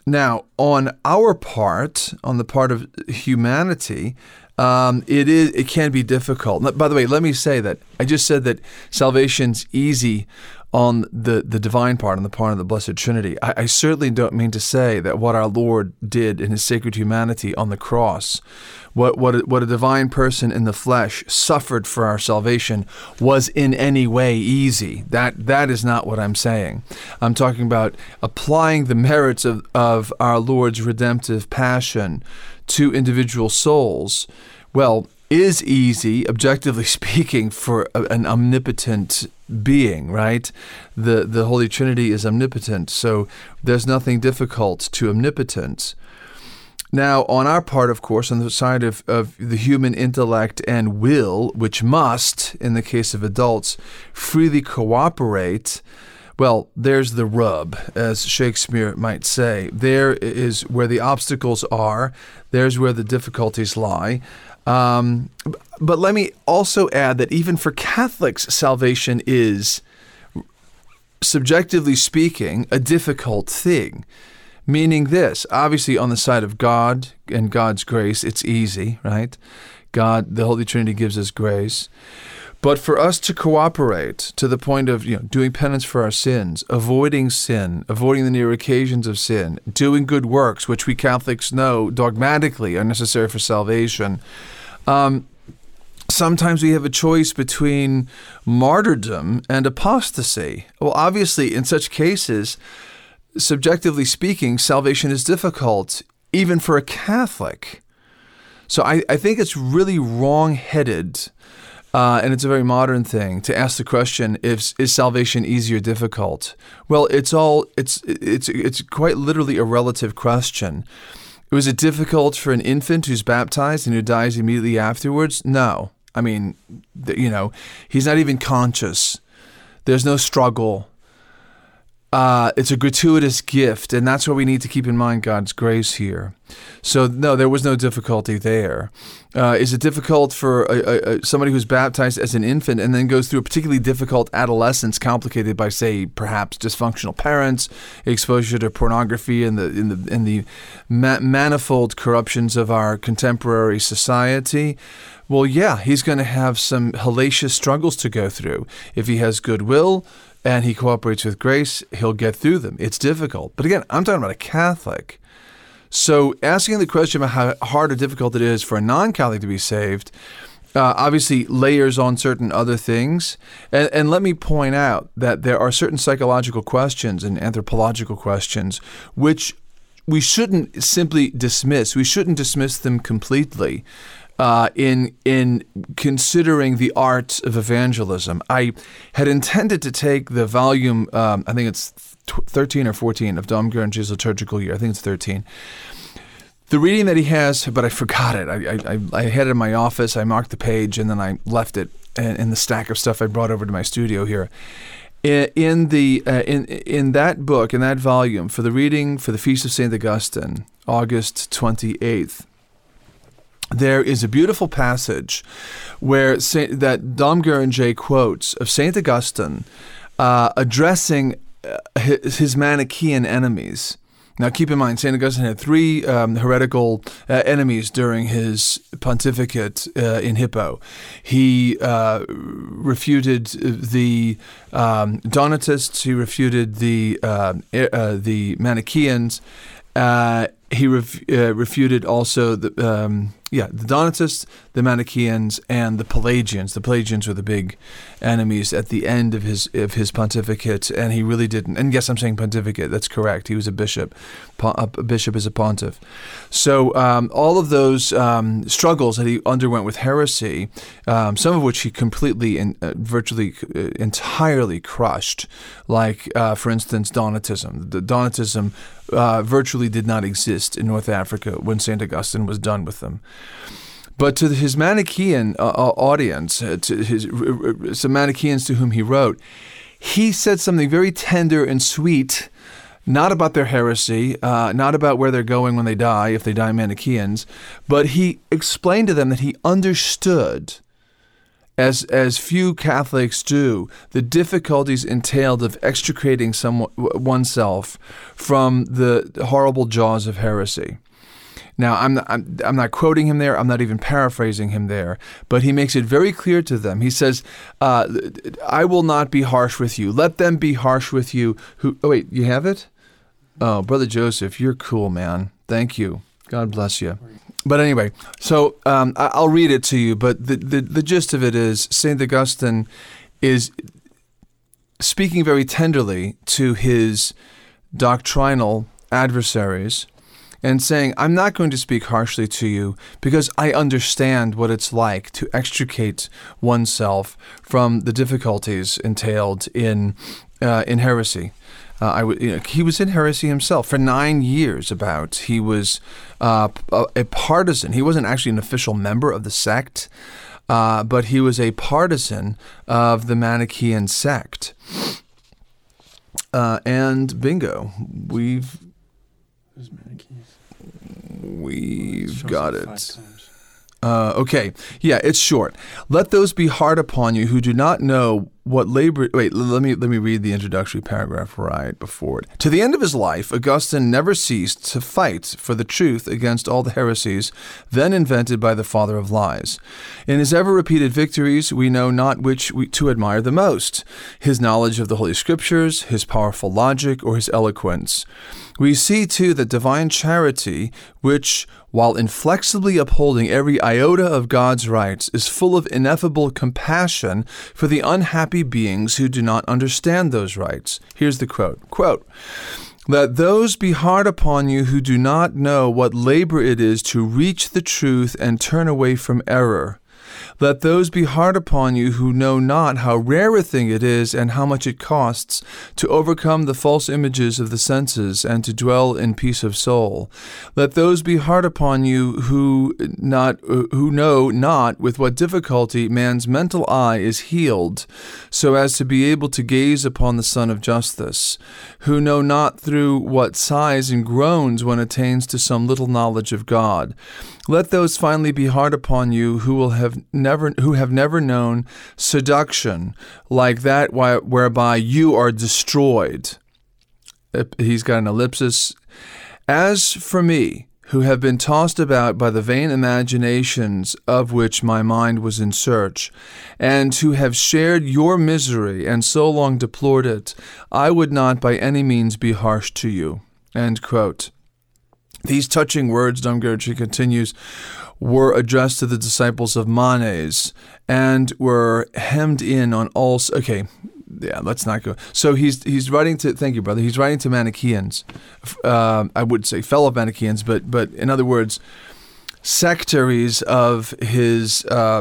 Now, on our part, on the part of humanity, it can be difficult. By the way, let me say that I just said that salvation's easy on the divine part, on the part of the Blessed Trinity. I certainly don't mean to say that what our Lord did in his sacred humanity on the cross, what a divine person in the flesh suffered for our salvation, was in any way easy. That is not what I'm saying. I'm talking about applying the merits of our Lord's redemptive passion to individual souls. Well, is easy, objectively speaking, for an omnipotent being, right? The Holy Trinity is omnipotent, so there's nothing difficult to omnipotence. Now, on our part, of course, on the side of the human intellect and will, which must, in the case of adults, freely cooperate, well, there's the rub, as Shakespeare might say. There is where the obstacles are. There's where the difficulties lie. But let me also add that even for Catholics, salvation is, subjectively speaking, a difficult thing. Meaning this, obviously on the side of God and God's grace, it's easy, right? God, the Holy Trinity gives us grace. But for us to cooperate to the point of doing penance for our sins, avoiding the near occasions of sin, doing good works, which we Catholics know dogmatically are necessary for salvation, sometimes we have a choice between martyrdom and apostasy. Well, obviously, in such cases, subjectively speaking, salvation is difficult, even for a Catholic. So I think it's really wrong-headed, and it's a very modern thing to ask the question: is salvation easy or difficult? Well, it's quite literally a relative question. Was it difficult for an infant who's baptized and who dies immediately afterwards? No. I mean, he's not even conscious. There's no struggle. It's a gratuitous gift, and that's why we need to keep in mind God's grace here. So, no, there was no difficulty there. Is it difficult for somebody who's baptized as an infant and then goes through a particularly difficult adolescence, complicated by, say, perhaps dysfunctional parents, exposure to pornography, and the manifold corruptions of our contemporary society? Well, yeah, he's going to have some hellacious struggles to go through. If he has goodwill and he cooperates with grace, he'll get through them. It's difficult. But again, I'm talking about a Catholic. So asking the question about how hard or difficult it is for a non-Catholic to be saved obviously layers on certain other things. And let me point out that there are certain psychological questions and anthropological questions which we shouldn't simply dismiss. We shouldn't dismiss them completely. In considering the art of evangelism. I had intended to take the volume, I think it's 13 or 14 of Dom Guéranger's liturgical year. I think it's 13. The reading that he has, but I forgot it. I had it in my office. I marked the page, and then I left it in the stack of stuff I brought over to my studio here. In that book, in that volume, for the reading for the Feast of St. Augustine, August 28th, there is a beautiful passage where that Dom Guéranger quotes of St. Augustine addressing his Manichaean enemies. Now, keep in mind, St. Augustine had three heretical enemies during his pontificate in Hippo. He refuted the Donatists. He refuted the Manichaeans. He refuted also the Donatists, the Manichaeans, and the Pelagians. The Pelagians were the big enemies at the end of his pontificate, and he really didn't. And yes, I'm saying pontificate. That's correct. He was a bishop. A bishop is a pontiff. So all of those struggles that he underwent with heresy, some of which he completely and virtually entirely crushed, like, for instance, Donatism. The Donatism virtually did not exist in North Africa when St. Augustine was done with them. But to his Manichaean audience, to some Manichaeans to whom he wrote, he said something very tender and sweet, not about their heresy, not about where they're going when they die, if they die Manichaeans, but he explained to them that he understood as few Catholics do, the difficulties entailed of extricating oneself from the horrible jaws of heresy. Now, I'm not quoting him there. I'm not even paraphrasing him there. But he makes it very clear to them. He says, I will not be harsh with you. Let them be harsh with you. Oh, wait, you have it? Oh, Brother Joseph, you're cool, man. Thank you. God bless you. But anyway, so I'll read it to you. But the gist of it is St. Augustine is speaking very tenderly to his doctrinal adversaries and saying, I'm not going to speak harshly to you because I understand what it's like to extricate oneself from the difficulties entailed in heresy. He was in heresy himself for 9 years. He was a partisan. He wasn't actually an official member of the sect, but he was a partisan of the Manichaean sect. And bingo, we've got it. Okay. Yeah, it's short. Let those be hard upon you who do not know what labor... Wait, let me read the introductory paragraph right before it. To the end of his life, Augustine never ceased to fight for the truth against all the heresies then invented by the father of lies. In his ever-repeated victories, we know not which to admire the most, his knowledge of the Holy Scriptures, his powerful logic, or his eloquence. We see, too, that divine charity, which, while inflexibly upholding every iota of God's rights, is full of ineffable compassion for the unhappy beings who do not understand those rights. Here's the quote, let those be hard upon you who do not know what labor it is to reach the truth and turn away from error. Let those be hard upon you who know not how rare a thing it is and how much it costs to overcome the false images of the senses and to dwell in peace of soul. Let those be hard upon you who know not with what difficulty man's mental eye is healed, so as to be able to gaze upon the Sun of Justice, who know not through what sighs and groans one attains to some little knowledge of God. Let those finally be hard upon you who have never known seduction like that whereby you are destroyed. He's got an ellipsis. As for me, who have been tossed about by the vain imaginations of which my mind was in search, and who have shared your misery and so long deplored it, I would not by any means be harsh to you. End quote. These touching words, Dom Gertrude continues, were addressed to the disciples of Manes and were hemmed in on all... Okay, yeah, let's not go. So he's writing to... Thank you, brother. He's writing to Manichaeans. I would say fellow Manichaeans, but in other words, sectaries of his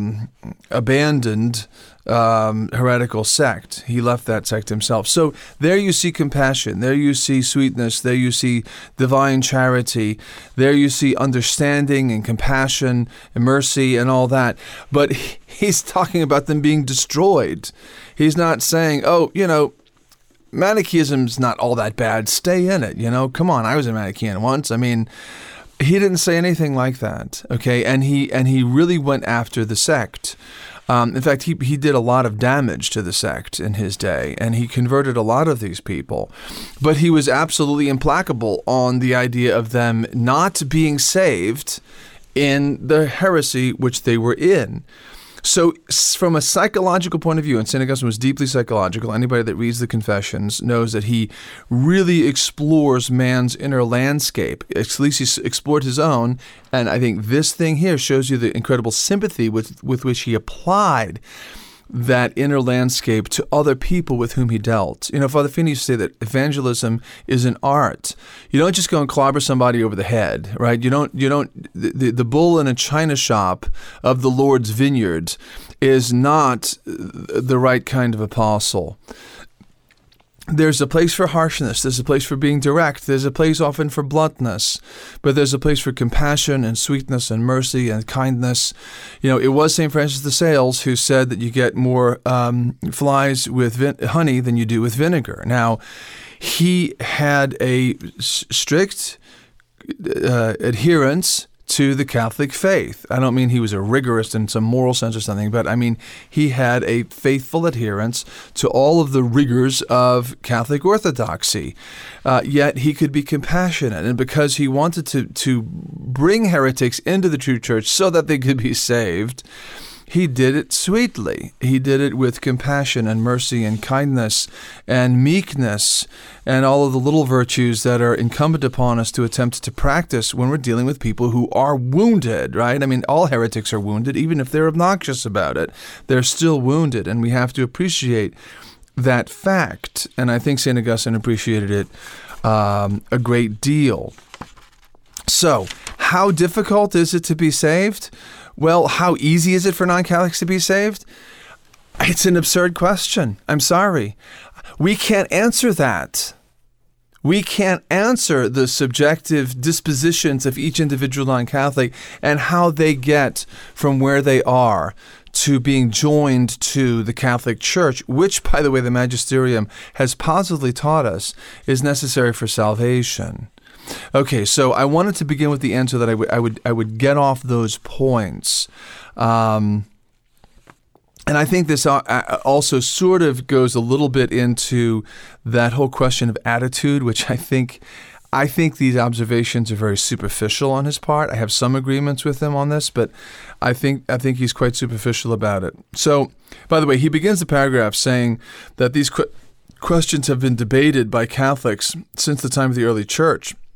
abandoned heretical sect. He left that sect himself. So there you see compassion. There you see sweetness. There you see divine charity. There you see understanding and compassion and mercy and all that. But he's talking about them being destroyed. He's not saying, Manichaeism's not all that bad. Stay in it. Come on. I was a Manichaean once. I mean, he didn't say anything like that. Okay. And he really went after the sect. In fact, he did a lot of damage to the sect in his day, and he converted a lot of these people. But he was absolutely implacable on the idea of them not being saved in the heresy which they were in. So from a psychological point of view, and St. Augustine was deeply psychological, anybody that reads the Confessions knows that he really explores man's inner landscape. At least he explored his own, and I think this thing here shows you the incredible sympathy with which he applied that inner landscape to other people with whom he dealt. Father Finney used to say that evangelism is an art. You don't just go and clobber somebody over the head, right? The bull in a china shop of the Lord's vineyard is not the right kind of apostle. There's a place for harshness. There's a place for being direct. There's a place often for bluntness. But there's a place for compassion and sweetness and mercy and kindness. It was St. Francis de Sales who said that you get more flies with honey than you do with vinegar. Now, he had a strict adherence to the Catholic faith. I don't mean he was a rigorist in some moral sense or something, but I mean he had a faithful adherence to all of the rigors of Catholic orthodoxy. Yet he could be compassionate, and because he wanted to bring heretics into the true church so that they could be saved, he did it sweetly. He did it with compassion and mercy and kindness and meekness and all of the little virtues that are incumbent upon us to attempt to practice when we're dealing with people who are wounded, right? I mean, all heretics are wounded, even if they're obnoxious about it. They're still wounded, and we have to appreciate that fact. And I think St. Augustine appreciated it a great deal. So, how difficult is it to be saved? Well, how easy is it for non-Catholics to be saved? It's an absurd question. I'm sorry. We can't answer that. We can't answer the subjective dispositions of each individual non-Catholic and how they get from where they are to being joined to the Catholic Church, which, by the way, the Magisterium has positively taught us is necessary for salvation. Okay, so I wanted to begin with the answer that I would get off those points. And I think this also sort of goes a little bit into that whole question of attitude, which I think these observations are very superficial on his part. I have some agreements with him on this, but I think he's quite superficial about it. So, by the way, he begins the paragraph saying that these questions have been debated by Catholics since the time of the early Church.